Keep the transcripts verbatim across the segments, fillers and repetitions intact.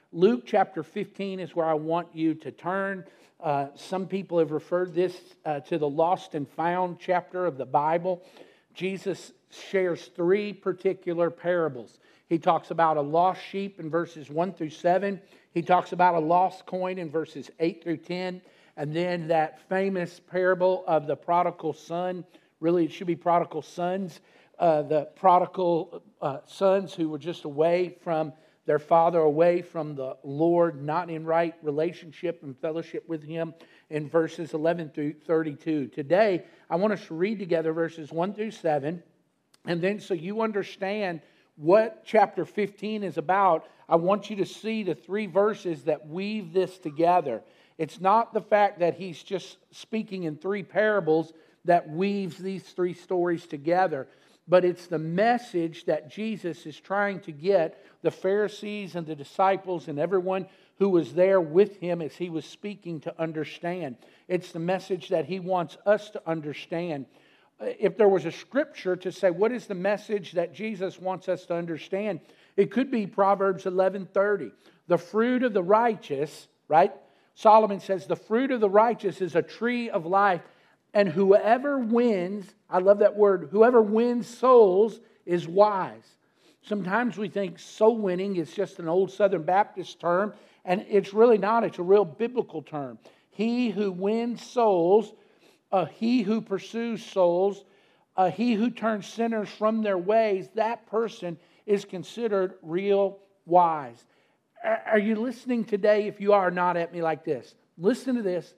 Luke chapter fifteen is where I want you to turn. Uh, some people have referred this uh, to the lost and found chapter of the Bible. Jesus shares three particular parables. He talks about a lost sheep in verses one through seven. He talks about a lost coin in verses eight through ten. And then that famous parable of the prodigal son. Really, it should be prodigal sons. Uh, the prodigal uh, sons who were just away from their father, away from the Lord, not in right relationship and fellowship with Him, in verses eleven through thirty-two. Today, I want us to read together verses one through seven. And then so you understand what chapter fifteen is about, I want you to see the three verses that weave this together. It's not the fact that he's just speaking in three parables that weaves these three stories together, but it's the message that Jesus is trying to get the Pharisees and the disciples and everyone who was there with Him as He was speaking to understand. It's the message that He wants us to understand. If there was a scripture to say, what is the message that Jesus wants us to understand? It could be Proverbs eleven thirty. The fruit of the righteous, right? Solomon says, the fruit of the righteous is a tree of life, and whoever wins, I love that word, whoever wins souls is wise. Sometimes we think soul winning is just an old Southern Baptist term, and it's really not. It's a real biblical term. He who wins souls, uh, he who pursues souls, uh, he who turns sinners from their ways, that person is considered real wise. Are you listening today? If you are, not at me like this. Listen to this.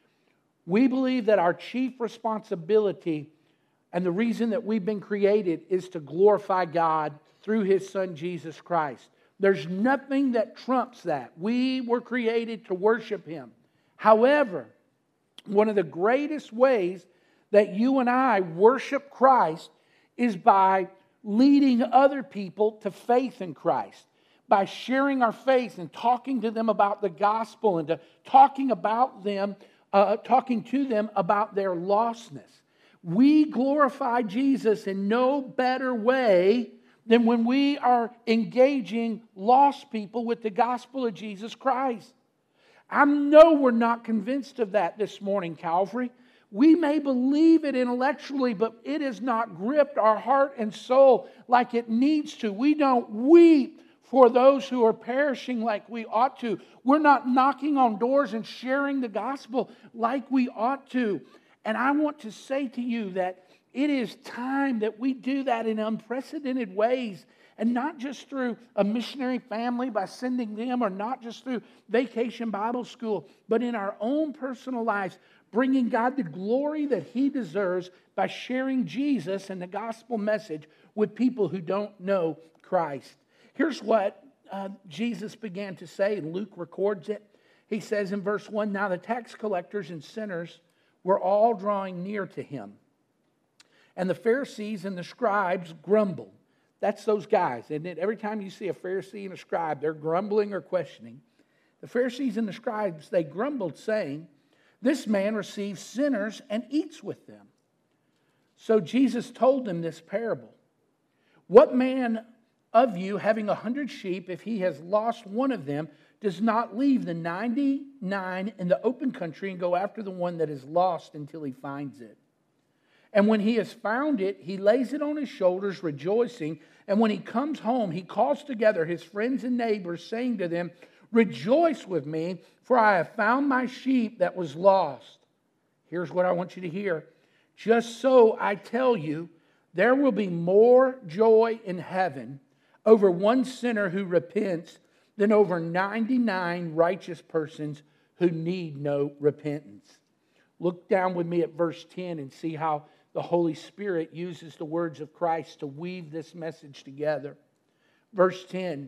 We believe that our chief responsibility and the reason that we've been created is to glorify God through His Son, Jesus Christ. There's nothing that trumps that. We were created to worship Him. However, one of the greatest ways that you and I worship Christ is by leading other people to faith in Christ. By sharing our faith and talking to them about the gospel and to talking about them, uh, talking to them about their lostness. We glorify Jesus in no better way than when we are engaging lost people with the gospel of Jesus Christ. I know we're not convinced of that this morning, Calvary. We may believe it intellectually, but it has not gripped our heart and soul like it needs to. We don't weep for those who are perishing like we ought to. We're not knocking on doors and sharing the gospel like we ought to. And I want to say to you that it is time that we do that in unprecedented ways. And not just through a missionary family by sending them, or not just through Vacation Bible School, but in our own personal lives, bringing God the glory that He deserves by sharing Jesus and the gospel message with people who don't know Christ. Here's what uh, Jesus began to say, and Luke records it. He says in verse one, now the tax collectors and sinners were all drawing near to Him. And the Pharisees and the scribes grumbled. That's those guys, isn't it? Every time you see a Pharisee and a scribe, they're grumbling or questioning. The Pharisees and the scribes, they grumbled, saying, this man receives sinners and eats with them. So Jesus told them this parable. What man of you, having a hundred sheep, if he has lost one of them, does not leave the ninety-nine in the open country and go after the one that is lost until he finds it? And when he has found it, he lays it on his shoulders, rejoicing. And when he comes home, he calls together his friends and neighbors, saying to them, rejoice with me, for I have found my sheep that was lost. Here's what I want you to hear. Just so I tell you, there will be more joy in heaven over one sinner who repents than over ninety-nine righteous persons who need no repentance. Look down with me at verse ten and see how the Holy Spirit uses the words of Christ to weave this message together. Verse ten,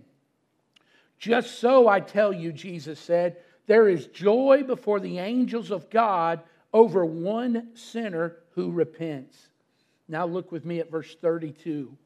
just so I tell you, Jesus said, there is joy before the angels of God over one sinner who repents. Now look with me at verse thirty-two.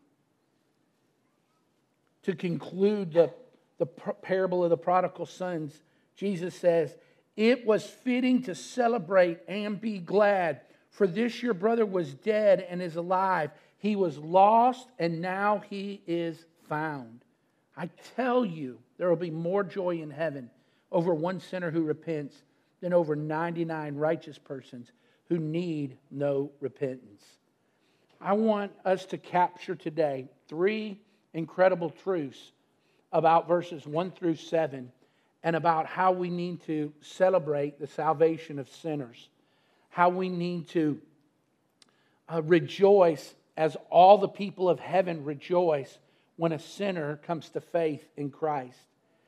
To conclude the, the parable of the prodigal sons, Jesus says, it was fitting to celebrate and be glad, for this your brother was dead and is alive. He was lost and now he is found. I tell you, there will be more joy in heaven over one sinner who repents than over ninety-nine righteous persons who need no repentance. I want us to capture today three incredible truths about verses one through seven and about how we need to celebrate the salvation of sinners, how we need to uh, rejoice as all the people of heaven rejoice when a sinner comes to faith in Christ.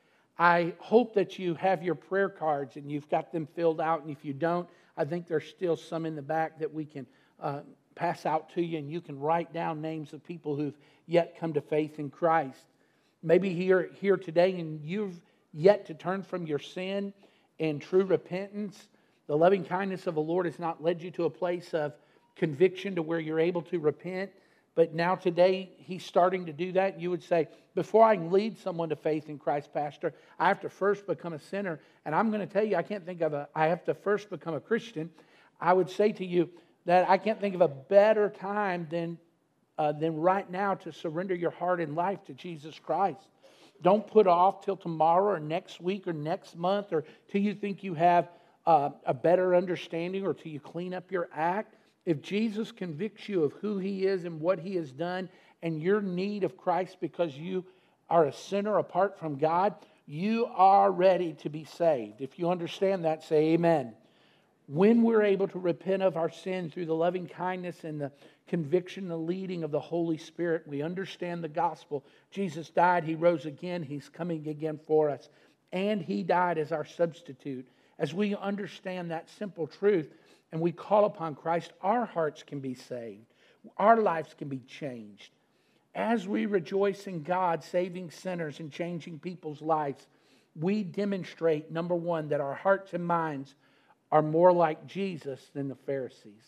I hope that you have your prayer cards and you've got them filled out, and if you don't, I think there's still some in the back that we can uh, pass out to you, and you can write down names of people who've yet come to faith in Christ. Maybe you're here today and you've yet to turn from your sin in true repentance. The loving kindness of the Lord has not led you to a place of conviction to where you're able to repent. But now today, He's starting to do that. You would say, before I can lead someone to faith in Christ, Pastor, I have to first become a sinner. And I'm going to tell you, I can't think of a, I have to first become a Christian. I would say to you that I can't think of a better time than, uh, than right now to surrender your heart and life to Jesus Christ. Don't put off till tomorrow or next week or next month or till you think you have uh, a better understanding or till you clean up your act. If Jesus convicts you of who He is and what He has done and your need of Christ because you are a sinner apart from God, you are ready to be saved. If you understand that, say amen. When we're able to repent of our sin through the loving kindness and the conviction, the leading of the Holy Spirit, we understand the gospel. Jesus died, He rose again, He's coming again for us. And He died as our substitute. As we understand that simple truth and we call upon Christ, our hearts can be saved. Our lives can be changed. As we rejoice in God saving sinners and changing people's lives, we demonstrate, number one, that our hearts and minds are more like Jesus than the Pharisees.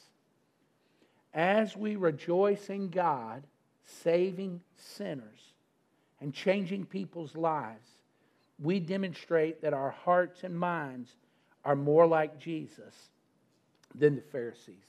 As we rejoice in God saving sinners and changing people's lives, we demonstrate that our hearts and minds are more like Jesus than the Pharisees.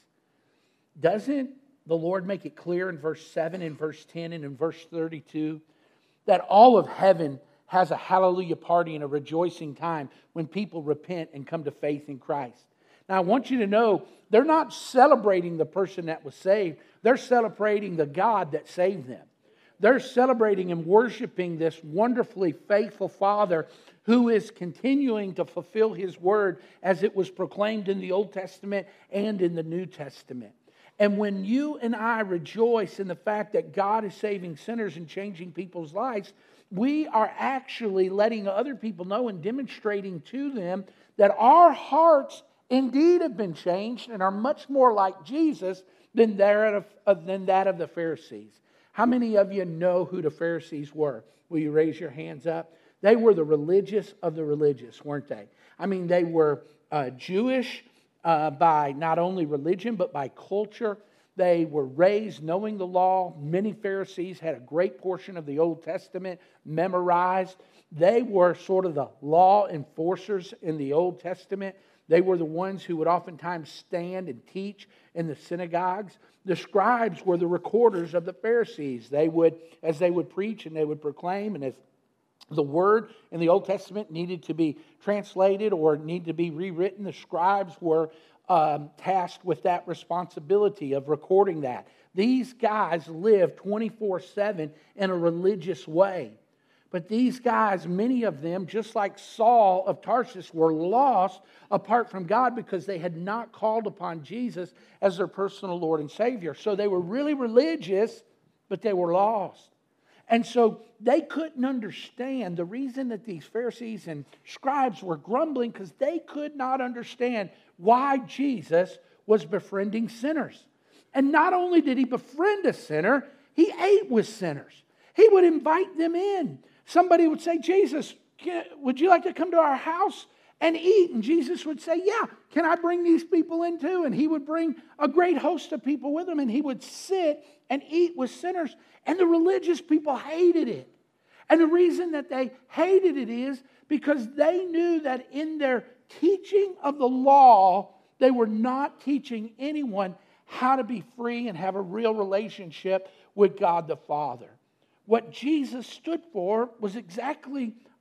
Doesn't the Lord make it clear in verse seven, in verse ten, and in verse thirty-two that all of heaven has a hallelujah party and a rejoicing time when people repent and come to faith in Christ? Now I want you to know, they're not celebrating the person that was saved. They're celebrating the God that saved them. They're celebrating and worshiping this wonderfully faithful Father who is continuing to fulfill His word as it was proclaimed in the Old Testament and in the New Testament. And when you and I rejoice in the fact that God is saving sinners and changing people's lives, we are actually letting other people know and demonstrating to them that our hearts indeed have been changed and are much more like Jesus than that of, than that of the Pharisees. How many of you know who the Pharisees were? Will you raise your hands up? They were the religious of the religious, weren't they? I mean, they were uh, Jewish uh, by not only religion, but by culture. They were raised knowing the law. Many Pharisees had a great portion of the Old Testament memorized. They were sort of the law enforcers in the Old Testament. They were the ones who would oftentimes stand and teach in the synagogues. The scribes were the recorders of the Pharisees. They would, as they would preach and they would proclaim, and as the word in the Old Testament needed to be translated or needed to be rewritten, the scribes were um, tasked with that responsibility of recording that. These guys lived twenty-four seven in a religious way. But these guys, many of them, just like Saul of Tarsus, were lost apart from God because they had not called upon Jesus as their personal Lord and Savior. So they were really religious, but they were lost. And so they couldn't understand the reason that these Pharisees and scribes were grumbling, because they could not understand why Jesus was befriending sinners. And not only did He befriend a sinner, He ate with sinners. He would invite them in. Somebody would say, Jesus, can, would you like to come to our house and eat? And Jesus would say, yeah, can I bring these people in too? And He would bring a great host of people with Him, and He would sit and eat with sinners. And the religious people hated it. And the reason that they hated it is because they knew that in their teaching of the law, they were not teaching anyone how to be free and have a real relationship with God the Father. What Jesus stood for was exactly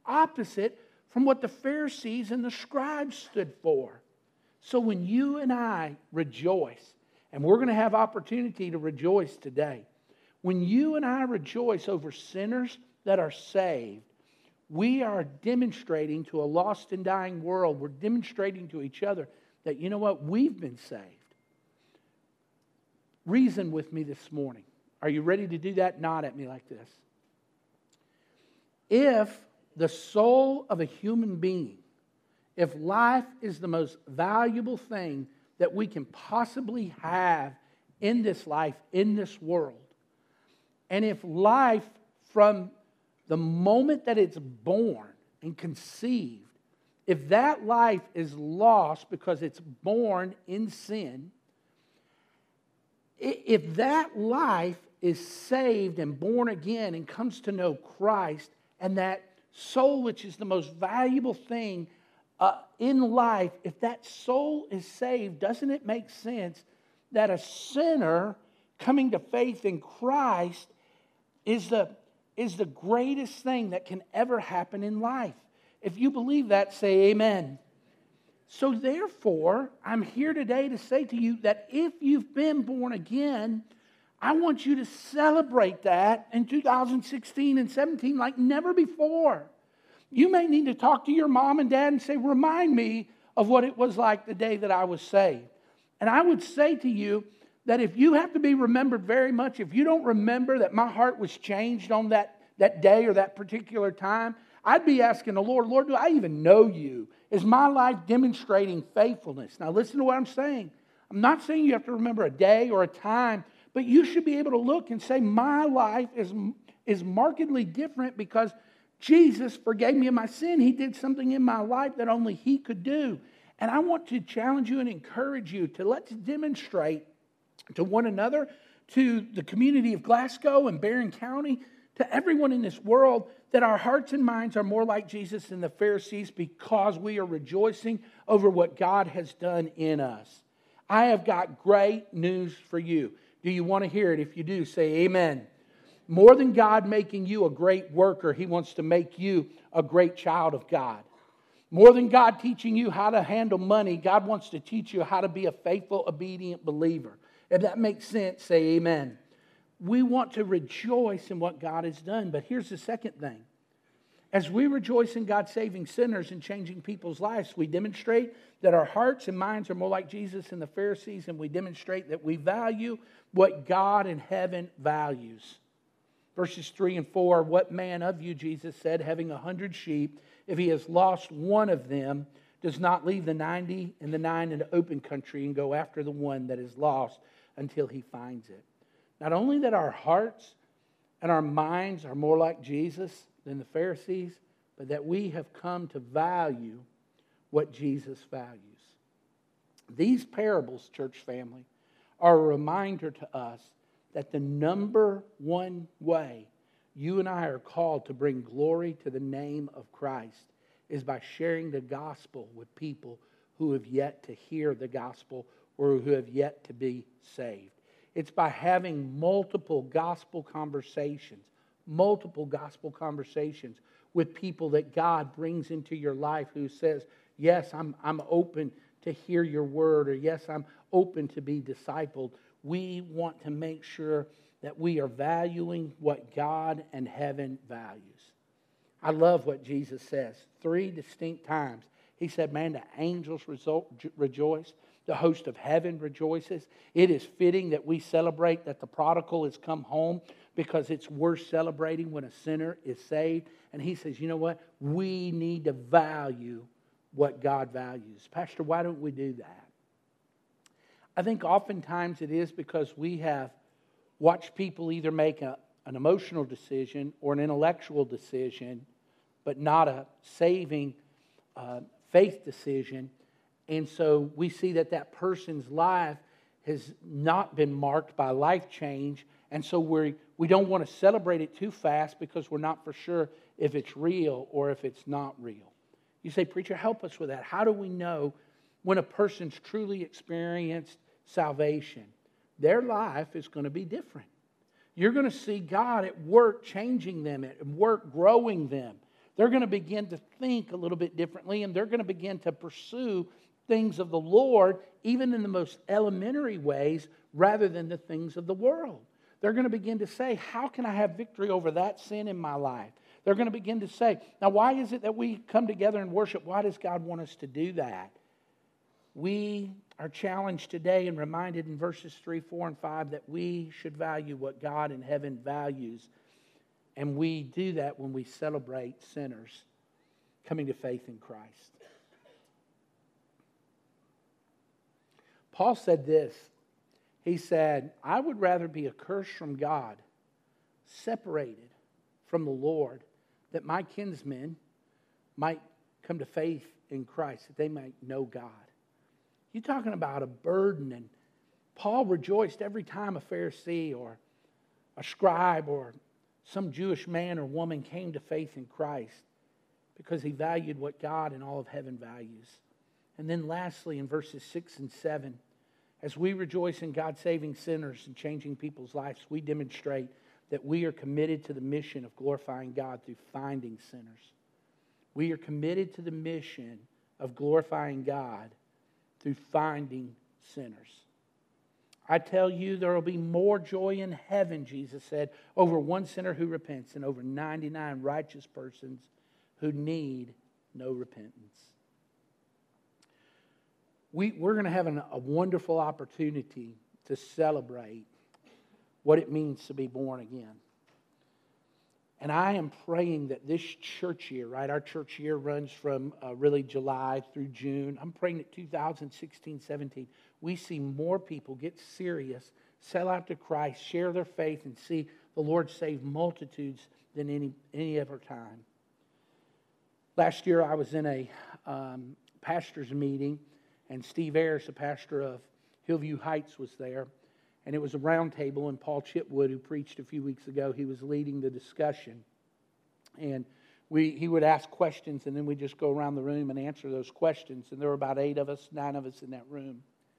opposite from what the Pharisees and the scribes stood for. So when you and I rejoice, and we're going to have opportunity to rejoice today, when you and I rejoice over sinners that are saved, we are demonstrating to a lost and dying world, we're demonstrating to each other that, you know what, we've been saved. Reason with me this morning. Are you ready to do that? Nod at me like this. If the soul of a human being, if life is the most valuable thing that we can possibly have in this life, in this world, and if life from the moment that it's born and conceived, if that life is lost because it's born in sin, if that life is saved and born again and comes to know Christ, and that soul, which is the most valuable thing uh, in life, if that soul is saved, doesn't it make sense that a sinner coming to faith in Christ is the, is the greatest thing that can ever happen in life? If you believe that, say amen. So therefore, I'm here today to say to you that if you've been born again, I want you to celebrate that in two thousand sixteen and seventeen like never before. You may need to talk to your mom and dad and say, remind me of what it was like the day that I was saved. And I would say to you that if you have to be remembered very much, if you don't remember that my heart was changed on that, that day or that particular time, I'd be asking the Lord, Lord, do I even know you? Is my life demonstrating faithfulness? Now listen to what I'm saying. I'm not saying you have to remember a day or a time, but you should be able to look and say, my life is, is markedly different because Jesus forgave me of my sin. He did something in my life that only He could do. And I want to challenge you and encourage you to let's demonstrate to one another, to the community of Glasgow and Barron County, to everyone in this world, that our hearts and minds are more like Jesus than the Pharisees because we are rejoicing over what God has done in us. I have got great news for you. Do you want to hear it? If you do, say amen. More than God making you a great worker, He wants to make you a great child of God. More than God teaching you how to handle money, God wants to teach you how to be a faithful, obedient believer. If that makes sense, say amen. We want to rejoice in what God has done. But here's the second thing. As we rejoice in God saving sinners and changing people's lives, we demonstrate that our hearts and minds are more like Jesus and the Pharisees, and we demonstrate that we value what God in heaven values. Verses three and four, what man of you, Jesus said, having a hundred sheep, if he has lost one of them, does not leave the ninety and the nine in the open country and go after the one that is lost until he finds it? Not only that our hearts and our minds are more like Jesus than the Pharisees, but that we have come to value what Jesus values. These parables, church family, are a reminder to us that the number one way you and I are called to bring glory to the name of Christ is by sharing the gospel with people who have yet to hear the gospel or who have yet to be saved. It's by having multiple gospel conversations, multiple gospel conversations with people that God brings into your life who says, yes, I'm, I'm open to hear your word, or yes, I'm open to be discipled. We want to make sure that we are valuing what God and heaven values. I love what Jesus says. Three distinct times. He said, man, the angels rejoice. The host of heaven rejoices. It is fitting that we celebrate that the prodigal has come home because it's worth celebrating when a sinner is saved. And he says, you know what? We need to value what God values. Pastor, why don't we do that? I think oftentimes it is because we have watched people either make a, an emotional decision or an intellectual decision, but not a saving uh, faith decision. And so we see that that person's life has not been marked by life change. And so we we don't want to celebrate it too fast because we're not for sure if it's real or if it's not real. You say, preacher, help us with that. How do we know when a person's truly experienced salvation? Their life is going to be different. You're going to see God at work changing them, at work growing them. They're going to begin to think a little bit differently, and they're going to begin to pursue things of the Lord, even in the most elementary ways, rather than the things of the world. They're going to begin to say, how can I have victory over that sin in my life? They're going to begin to say, now why is it that we come together and worship? Why does God want us to do that? We are challenged today and reminded in verses three, four, and five that we should value what God in heaven values. And we do that when we celebrate sinners coming to faith in Christ. Paul said this. He said, I would rather be accursed from God, separated from the Lord, that my kinsmen might come to faith in Christ, that they might know God. You're talking about a burden, and Paul rejoiced every time a Pharisee or a scribe or some Jewish man or woman came to faith in Christ because he valued what God and all of heaven values. And then lastly, in verses six and seven, as we rejoice in God saving sinners and changing people's lives, we demonstrate that we are committed to the mission of glorifying God through finding sinners. We are committed to the mission of glorifying God through finding sinners. I tell you, there will be more joy in heaven, Jesus said, over one sinner who repents than over ninety-nine righteous persons who need no repentance. We, we're going to have an, a wonderful opportunity to celebrate what it means to be born again. And I am praying that this church year, right, our church year runs from uh, really July through June. I'm praying that two thousand sixteen, seventeen, we see more people get serious, sell out to Christ, share their faith, and see the Lord save multitudes than any, any other time. Last year I was in a um, pastor's meeting, and Steve Ayers, the pastor of Hillview Heights, was there. And it was a round table, and Paul Chitwood, who preached a few weeks ago, he was leading the discussion. And we he would ask questions, and then we'd just go around the room and answer those questions. And there were about eight of us, nine of us in that room.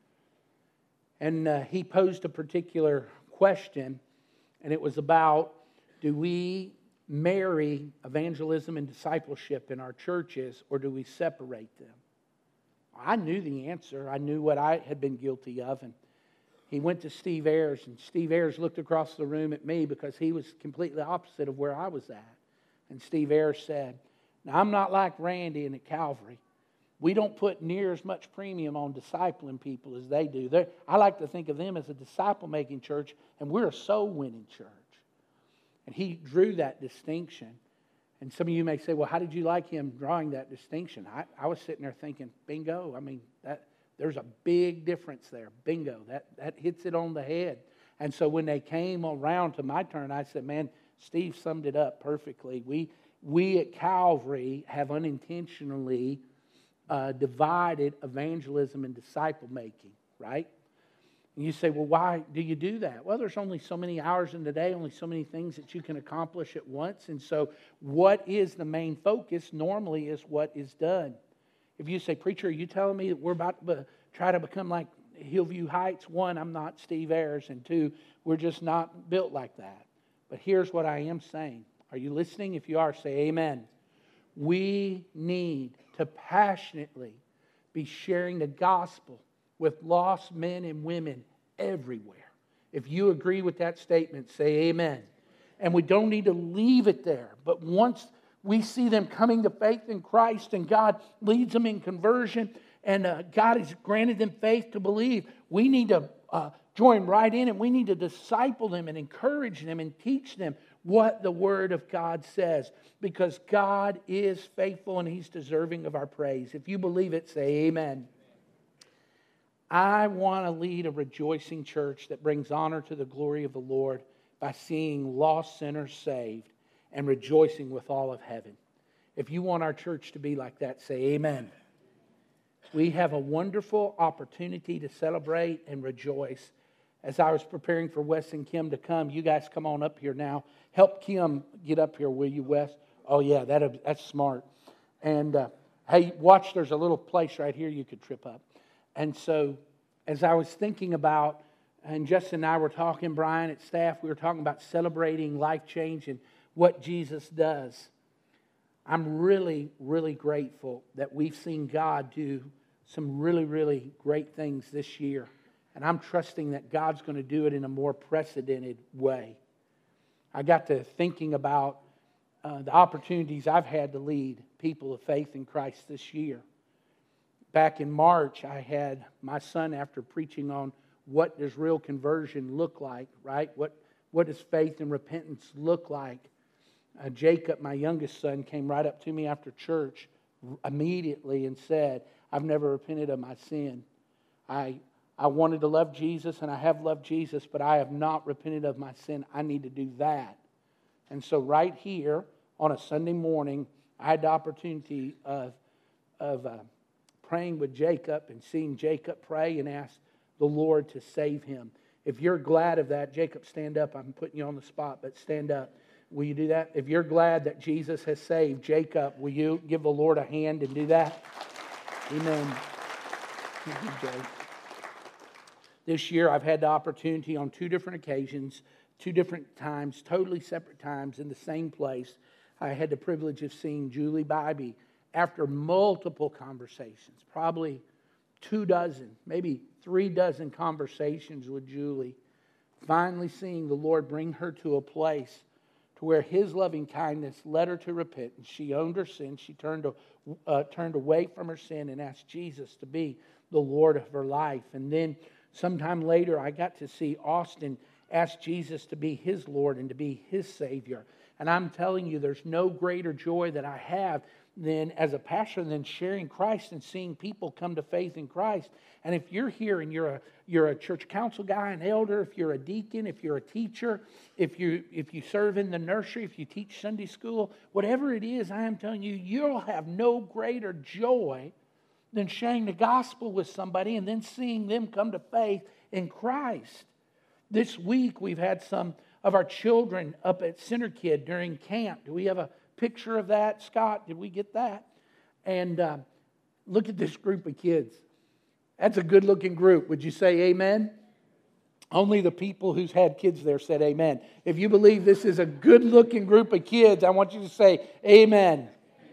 And uh, he posed a particular question, and it was about, do we marry evangelism and discipleship in our churches, or do we separate them? I knew the answer. I knew what I had been guilty of, and he went to Steve Ayers, and Steve Ayers looked across the room at me because he was completely opposite of where I was at. And Steve Ayers said, now I'm not like Randy and at Calvary. We don't put near as much premium on discipling people as they do. They're, I like to think of them as a disciple-making church, and we're a soul-winning church. And he drew that distinction. And some of you may say, well, how did you like him drawing that distinction? I, I was sitting there thinking, bingo. I mean, that there's a big difference there. Bingo. That, that hits it on the head. And so when they came around to my turn, I said, man, Steve summed it up perfectly. We, we at Calvary have unintentionally uh, divided evangelism and disciple making, right? And you say, well, why do you do that? Well, there's only so many hours in the day, only so many things that you can accomplish at once. And so what is the main focus normally is what is done. If you say, preacher, are you telling me that we're about to try to become like Hillview Heights? One, I'm not Steve Ayers. And two, we're just not built like that. But here's what I am saying. Are you listening? If you are, say amen. We need to passionately be sharing the gospel with lost men and women everywhere. If you agree with that statement, say amen. And we don't need to leave it there. But once we see them coming to faith in Christ and God leads them in conversion and uh, God has granted them faith to believe, we need to uh, join right in and we need to disciple them and encourage them and teach them what the Word of God says, because God is faithful and He's deserving of our praise. If you believe it, say amen. I want to lead a rejoicing church that brings honor to the glory of the Lord by seeing lost sinners saved and rejoicing with all of heaven. If you want our church to be like that, say amen. We have a wonderful opportunity to celebrate and rejoice. As I was preparing for Wes and Kim to come, you guys come on up here now. Help Kim get up here, will you, Wes? Oh, yeah, that, that's smart. And, uh, hey, watch, there's a little place right here you could trip up. And so, as I was thinking about, and Justin and I were talking, Brian at staff, we were talking about celebrating life change and what Jesus does. I'm really, really grateful that we've seen God do some really, really great things this year. And I'm trusting that God's going to do it in a more precedented way. I got to thinking about uh, the opportunities I've had to lead people of faith in Christ this year. Back in March, I had my son, after preaching on what does real conversion look like, right? What, what does faith and repentance look like? Uh, Jacob, my youngest son, came right up to me after church immediately and said, I've never repented of my sin. I I wanted to love Jesus, and I have loved Jesus, but I have not repented of my sin. I need to do that. And so right here on a Sunday morning, I had the opportunity of, of uh, praying with Jacob and seeing Jacob pray and ask the Lord to save him. If you're glad of that, Jacob, stand up. I'm putting you on the spot, but stand up. Will you do that? If you're glad that Jesus has saved Jacob, will you give the Lord a hand and do that? Amen. Thank you, Jay. This year I've had the opportunity on two different occasions, two different times, totally separate times in the same place. I had the privilege of seeing Julie Bybee after multiple conversations, probably two dozen, maybe three dozen conversations with Julie. Finally seeing the Lord bring her to a place to where His loving kindness led her to repentance. She owned her sin. She turned, uh, turned away from her sin and asked Jesus to be the Lord of her life. And then sometime later, I got to see Austin ask Jesus to be his Lord and to be his Savior. And I'm telling you, there's no greater joy that I have than as a pastor than sharing Christ and seeing people come to faith in Christ. And if you're here and you're a you're a church council guy, an elder, if you're a deacon, if you're a teacher, if you if you serve in the nursery, if you teach Sunday school, whatever it is, I am telling you, you'll have no greater joy than sharing the gospel with somebody and then seeing them come to faith in Christ. This week we've had some of our children up at Center Kid during camp. Do we have a picture of that, Scott? Did we get that? And uh, look at this group of kids. That's a good-looking group. Would you say amen? Only the people who's had kids there said amen. If you believe this is a good-looking group of kids, I want you to say amen.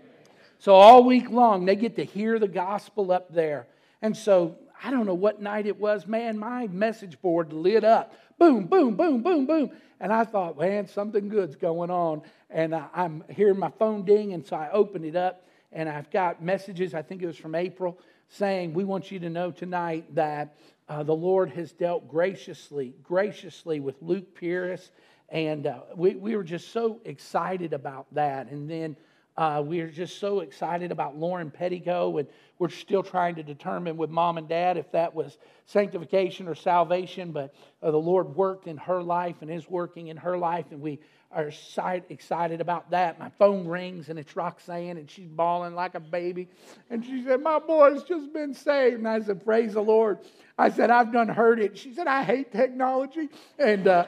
So all week long, they get to hear the gospel up there. And so, I don't know what night it was. Man, my message board lit up. Boom, boom, boom, boom, boom. And I thought, man, something good's going on. And I'm hearing my phone ding, and so I opened it up. And I've got messages, I think it was from April, saying, we want you to know tonight that uh, the Lord has dealt graciously, graciously with Luke Pierce. And uh, we, we were just so excited about that. And then Uh, we are just so excited about Lauren Pettigo, and we're still trying to determine with mom and dad if that was sanctification or salvation, but uh, the Lord worked in her life and is working in her life, and we are excited about that. My phone rings, and it's Roxanne, and she's bawling like a baby, and she said, my boy's just been saved. And I said, praise the Lord. I said, I've done heard it. She said, I hate technology, and uh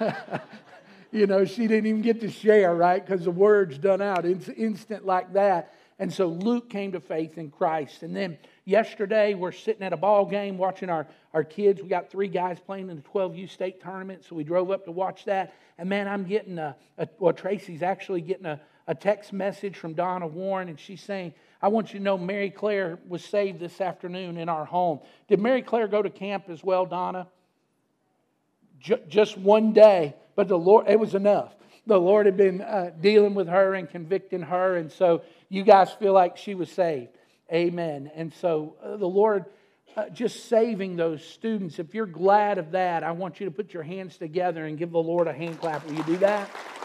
you know, she didn't even get to share, right? Because the word's done out. It's instant like that. And so Luke came to faith in Christ. And then yesterday, we're sitting at a ball game watching our, our kids. We got three guys playing in the twelve U state tournament. So we drove up to watch that. And man, I'm getting a, a well, Tracy's actually getting a, a text message from Donna Warren. And she's saying, I want you to know Mary Claire was saved this afternoon in our home. Did Mary Claire go to camp as well, Donna? J- just one day. But the Lord, it was enough. The Lord had been uh, dealing with her and convicting her. And so you guys feel like she was saved. Amen. And so uh, the Lord uh, just saving those students. If you're glad of that, I want you to put your hands together and give the Lord a hand clap. Will you do that?